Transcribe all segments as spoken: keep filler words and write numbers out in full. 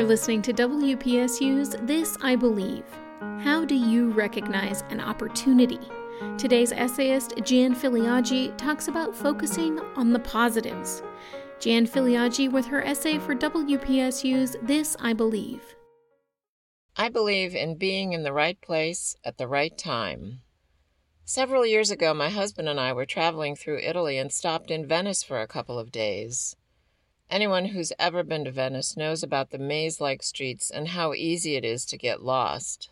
You're listening to W P S U's This I Believe. How do you recognize an opportunity? Today's essayist, Jan Filiaggi, talks about focusing on the positives. Jan Filiaggi with her essay for W P S U's This I Believe. I believe in being in the right place at the right time. Several years ago, my husband and I were traveling through Italy and stopped in Venice for a couple of days. Anyone who's ever been to Venice knows about the maze-like streets and how easy it is to get lost.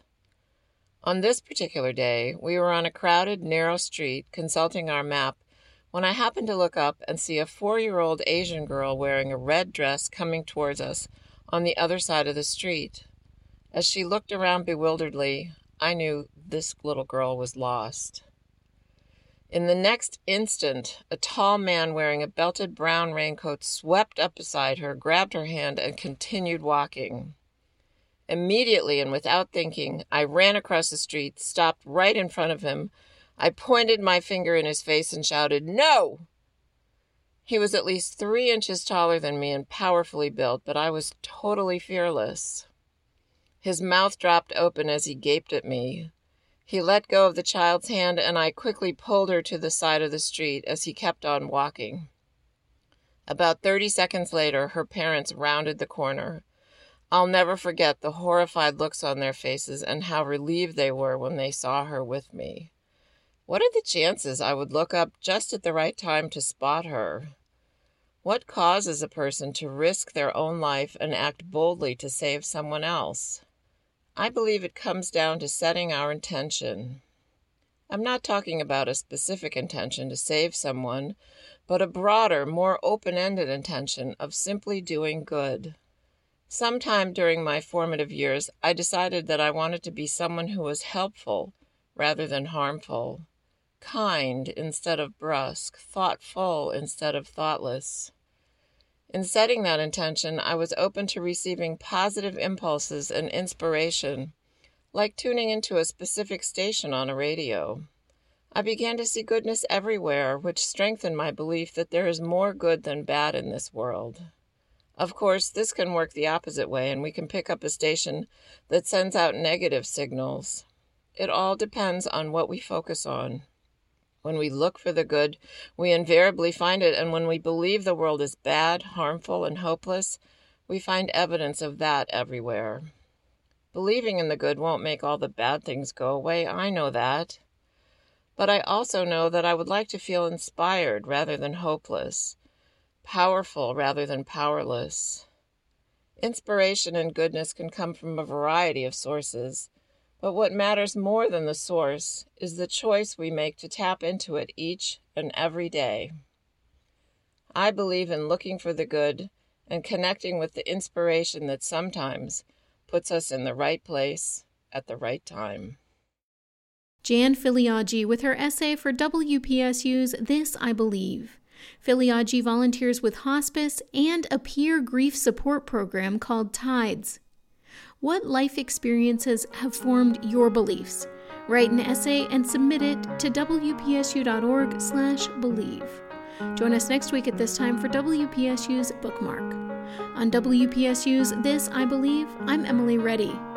On this particular day, we were on a crowded, narrow street consulting our map when I happened to look up and see a four-year-old Asian girl wearing a red dress coming towards us on the other side of the street. As she looked around bewilderedly, I knew this little girl was lost. In the next instant, a tall man wearing a belted brown raincoat swept up beside her, grabbed her hand, and continued walking. Immediately and without thinking, I ran across the street, stopped right in front of him. I pointed my finger in his face and shouted, "No!" He was at least three inches taller than me and powerfully built, but I was totally fearless. His mouth dropped open as he gaped at me. He let go of the child's hand, and I quickly pulled her to the side of the street as he kept on walking. About thirty seconds later, her parents rounded the corner. I'll never forget the horrified looks on their faces and how relieved they were when they saw her with me. What are the chances I would look up just at the right time to spot her? What causes a person to risk their own life and act boldly to save someone else? I believe it comes down to setting our intention. I'm not talking about a specific intention to save someone, but a broader, more open-ended intention of simply doing good. Sometime during my formative years, I decided that I wanted to be someone who was helpful rather than harmful, kind instead of brusque, thoughtful instead of thoughtless. In setting that intention, I was open to receiving positive impulses and inspiration, like tuning into a specific station on a radio. I began to see goodness everywhere, which strengthened my belief that there is more good than bad in this world. Of course, this can work the opposite way, and we can pick up a station that sends out negative signals. It all depends on what we focus on. When we look for the good, we invariably find it, and when we believe the world is bad, harmful, and hopeless, we find evidence of that everywhere. Believing in the good won't make all the bad things go away, I know that. But I also know that I would like to feel inspired rather than hopeless, powerful rather than powerless. Inspiration and goodness can come from a variety of sources. But what matters more than the source is the choice we make to tap into it each and every day. I believe in looking for the good and connecting with the inspiration that sometimes puts us in the right place at the right time. Jan Filiaggi with her essay for W P S U's This I Believe. Filiaggi volunteers with hospice and a peer grief support program called TIDES. What life experiences have formed your beliefs? Write an essay and submit it to W P S U dot org slash believe. Join us next week at this time for W P S U's Bookmark. On W P S U's This I Believe, I'm Emily Reddy.